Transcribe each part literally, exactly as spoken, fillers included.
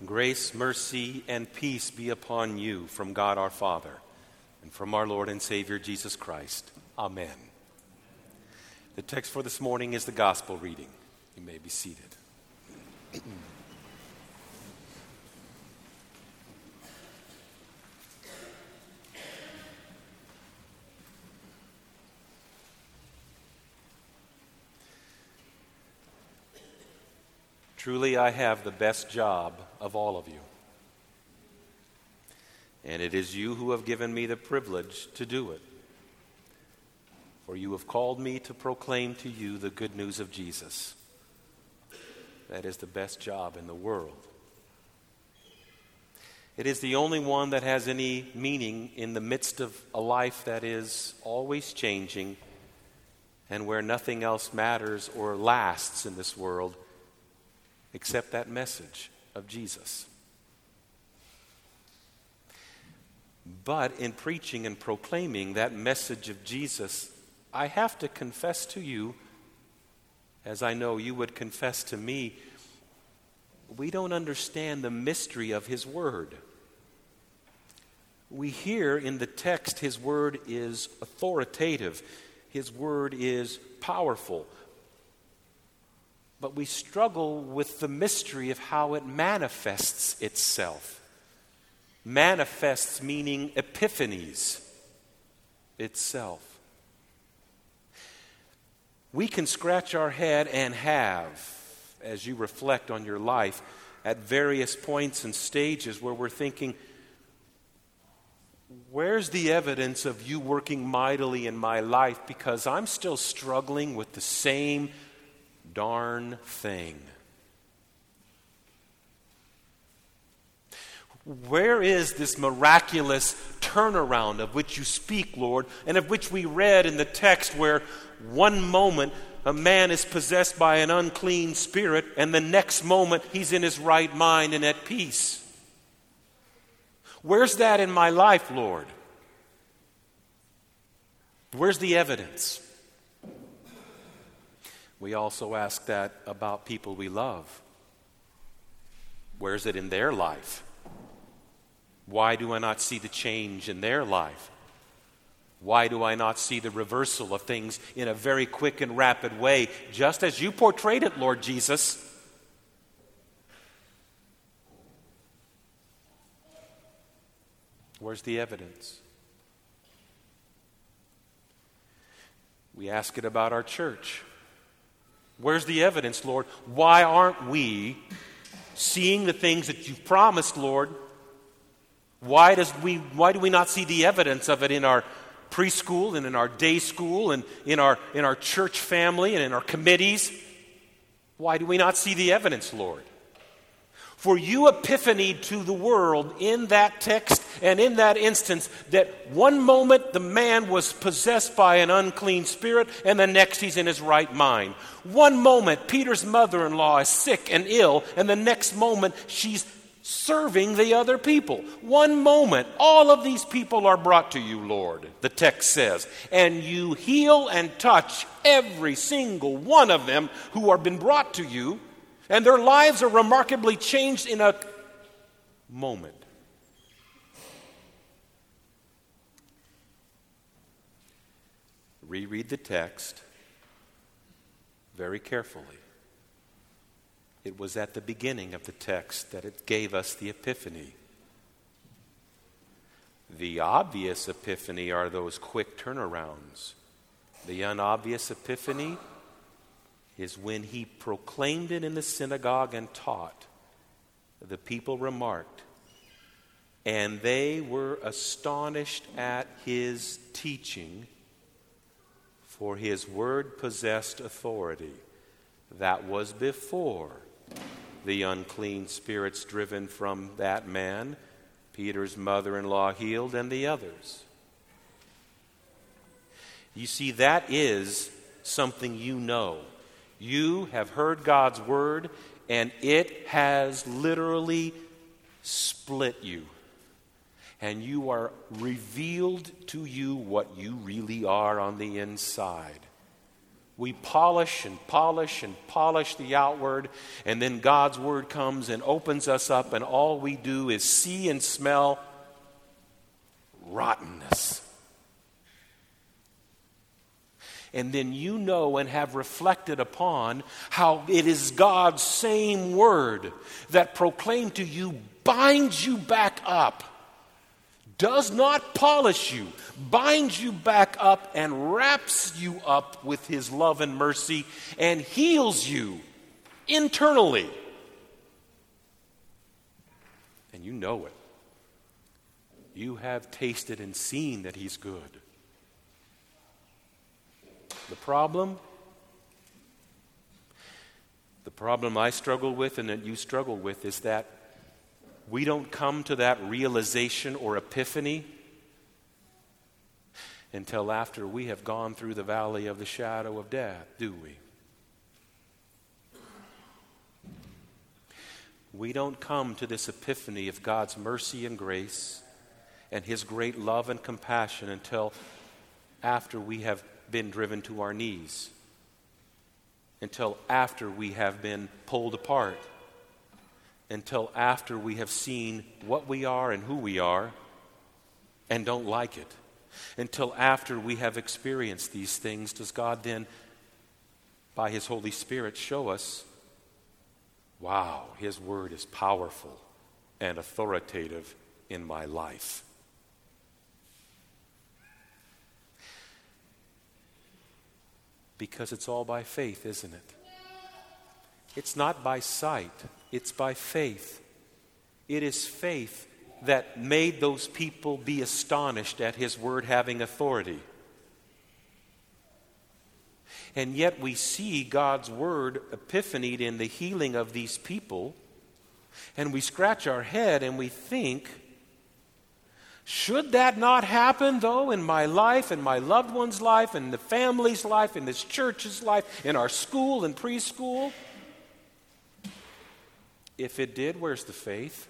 Grace, mercy, and peace be upon you from God our Father and from our Lord and Savior Jesus Christ. Amen. The text for this morning is the gospel reading. You may be seated. Truly, I have the best job of all of you. And it is you who have given me the privilege to do it. For you have called me to proclaim to you the good news of Jesus. That is the best job in the world. It is the only one that has any meaning in the midst of a life that is always changing and where nothing else matters or lasts in this world except that message of Jesus. But in preaching and proclaiming that message of Jesus, I have to confess to you, as I know you would confess to me, we don't understand the mystery of His Word. We hear in the text His Word is authoritative. His Word is powerful. But we struggle with the mystery of how it manifests itself. Manifests meaning epiphanies itself. We can scratch our head and have, as you reflect on your life, at various points and stages where we're thinking, where's the evidence of you working mightily in my life? Because I'm still struggling with the same darn thing. Where is this miraculous turnaround of which you speak, Lord, and of which we read in the text where one moment a man is possessed by an unclean spirit and the next moment he's in his right mind and at peace? Where's that in my life, Lord? Where's the evidence? We also ask that about people we love. Where's it in their life? Why do I not see the change in their life? Why do I not see the reversal of things in a very quick and rapid way, just as you portrayed it, Lord Jesus? Where's the evidence? We ask it about our church. Where's the evidence, Lord? Why aren't we seeing the things that you've promised, Lord? Why does we why do we not see the evidence of it in our preschool and in our day school and in our in our church family and in our committees? Why do we not see the evidence, Lord? For you epiphanied to the world in that text and in that instance that one moment the man was possessed by an unclean spirit and the next he's in his right mind. One moment Peter's mother-in-law is sick and ill and the next moment she's serving the other people. One moment all of these people are brought to you, Lord, the text says, and you heal and touch every single one of them who are been brought to you. And their lives are remarkably changed in a moment. Reread the text very carefully. It was at the beginning of the text that it gave us the epiphany. The obvious epiphany are those quick turnarounds. The unobvious epiphany is when he proclaimed it in the synagogue and taught. The people remarked, and they were astonished at his teaching, for his word possessed authority. That was before the unclean spirits driven from that man, Peter's mother-in-law healed, and the others. You see, that is something you know. You have heard God's word, and it has literally split you. And you are revealed to you what you really are on the inside. We polish and polish and polish the outward, and then God's word comes and opens us up, and all we do is see and smell rottenness. And then you know and have reflected upon how it is God's same word that proclaimed to you, binds you back up, does not polish you, binds you back up and wraps you up with his love and mercy and heals you internally. And you know it. You have tasted and seen that he's good. The problem? The problem I struggle with and that you struggle with is that we don't come to that realization or epiphany until after we have gone through the valley of the shadow of death, do we? We don't come to this epiphany of God's mercy and grace and his great love and compassion until after we have been driven to our knees, until after we have been pulled apart, until after we have seen what we are and who we are and don't like it, until after we have experienced these things does God then, by his Holy Spirit, show us, wow, his word is powerful and authoritative in my life. Because it's all by faith, isn't it? It's not by sight. It's by faith. It is faith that made those people be astonished at his word having authority. And yet we see God's word epiphanied in the healing of these people, and we scratch our head and we think, should that not happen, though, in my life, in my loved one's life, in the family's life, in this church's life, in our school and preschool? If it did, where's the faith?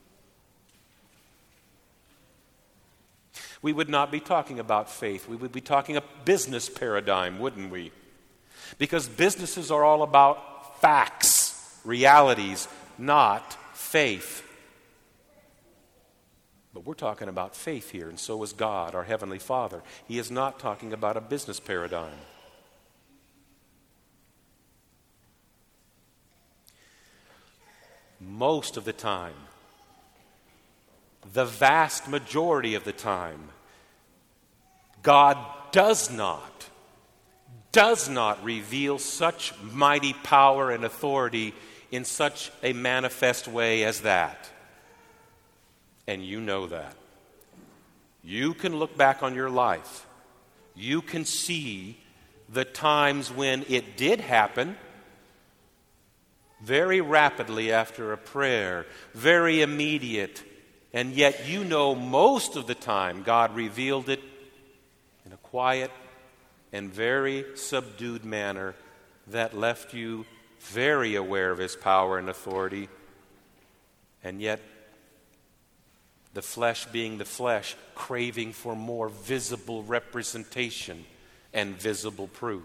We would not be talking about faith. We would be talking a business paradigm, wouldn't we? Because businesses are all about facts, realities, not faith. But we're talking about faith here, and so is God, our Heavenly Father. He is not talking about a business paradigm. Most of the time, the vast majority of the time, God does not, does not reveal such mighty power and authority in such a manifest way as that. And you know that. You can look back on your life. You can see the times when it did happen very rapidly after a prayer, very immediate, and yet you know most of the time God revealed it in a quiet and very subdued manner that left you very aware of his power and authority, and yet the flesh being the flesh, craving for more visible representation and visible proof.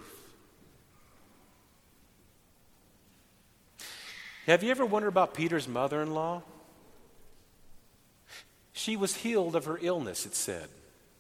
Have you ever wondered about Peter's mother-in-law? She was healed of her illness, it said.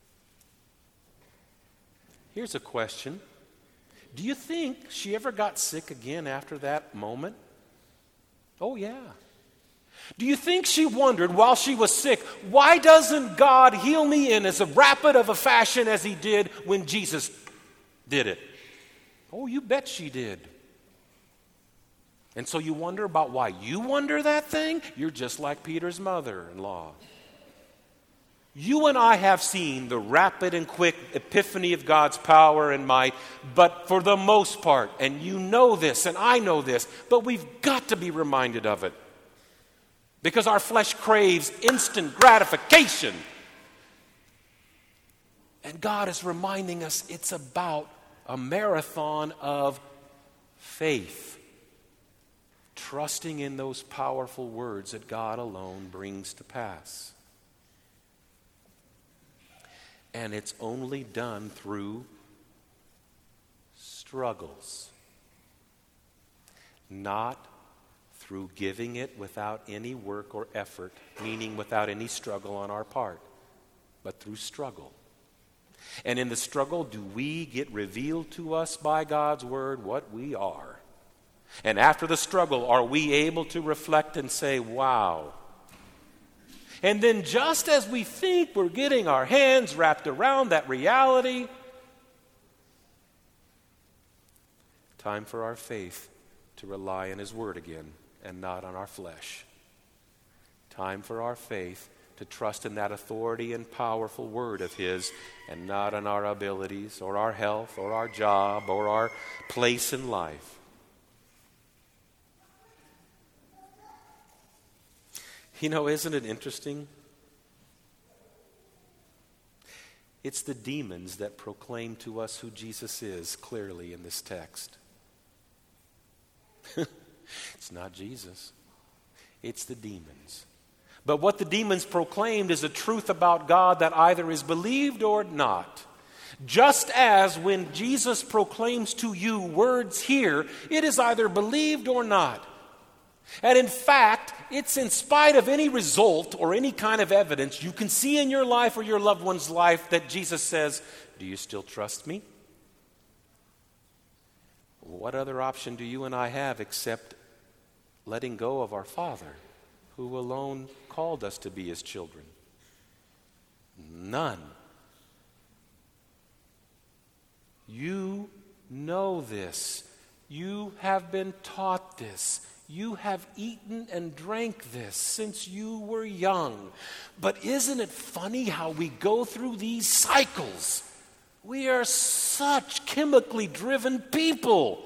Here's a question. Do you think she ever got sick again after that moment? Oh, yeah. Do you think she wondered while she was sick, why doesn't God heal me in as rapid of a fashion as he did when Jesus did it? Oh, you bet she did. And so you wonder about why you wonder that thing? You're just like Peter's mother-in-law. You and I have seen the rapid and quick epiphany of God's power and might, but for the most part, and you know this and I know this, but we've got to be reminded of it. Because our flesh craves instant gratification. And God is reminding us it's about a marathon of faith. Trusting in those powerful words that God alone brings to pass. And it's only done through struggles. Not through giving it without any work or effort, meaning without any struggle on our part, but through struggle. And in the struggle, do we get revealed to us by God's word what we are? And after the struggle, are we able to reflect and say, wow? And then just as we think we're getting our hands wrapped around that reality, time for our faith to rely on His word again and not on our flesh. Time for our faith to trust in that authority and powerful word of His and not on our abilities or our health or our job or our place in life. You know, isn't it interesting? It's the demons that proclaim to us who Jesus is clearly in this text. It's not Jesus. It's the demons. But what the demons proclaimed is a truth about God that either is believed or not. Just as when Jesus proclaims to you words here, it is either believed or not. And in fact, it's in spite of any result or any kind of evidence you can see in your life or your loved one's life that Jesus says, do you still trust me? What other option do you and I have except letting go of our Father, who alone called us to be His children? None. You know this. You have been taught this. You have eaten and drank this since you were young. But isn't it funny how we go through these cycles? We are such chemically driven people.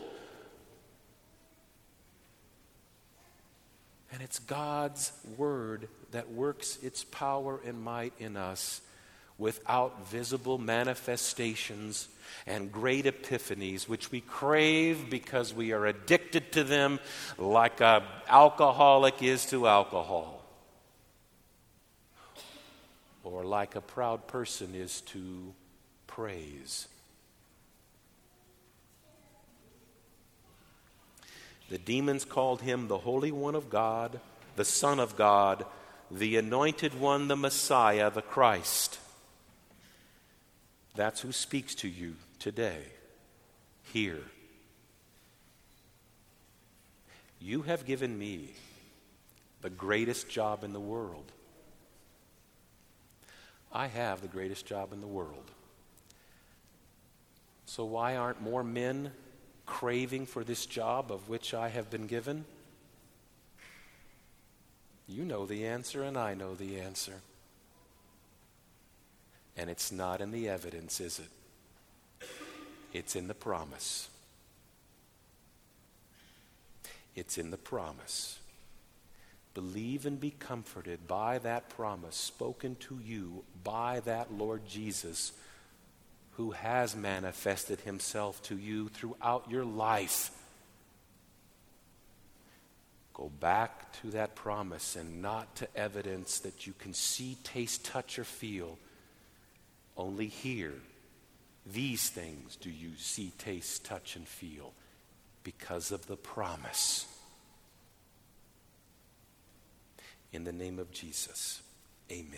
And it's God's word that works its power and might in us without visible manifestations and great epiphanies, which we crave because we are addicted to them like an alcoholic is to alcohol, or like a proud person is to praise. The demons called Him the Holy One of God, the Son of God, the Anointed One, the Messiah, the Christ. That's who speaks to you today, here. You have given me the greatest job in the world. I have the greatest job in the world. So why aren't more men craving for this job of which I have been given? You know the answer, and I know the answer. And it's not in the evidence, is it? It's in the promise. It's in the promise. Believe and be comforted by that promise spoken to you by that Lord Jesus, who has manifested Himself to you throughout your life. Go back to that promise and not to evidence that you can see, taste, touch, or feel. Only here, these things do you see, taste, touch, and feel because of the promise. In the name of Jesus, amen.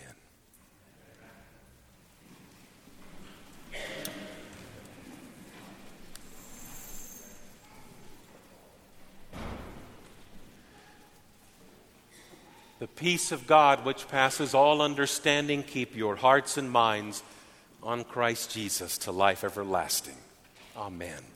The peace of God, which passes all understanding, keep your hearts and minds on Christ Jesus to life everlasting. Amen.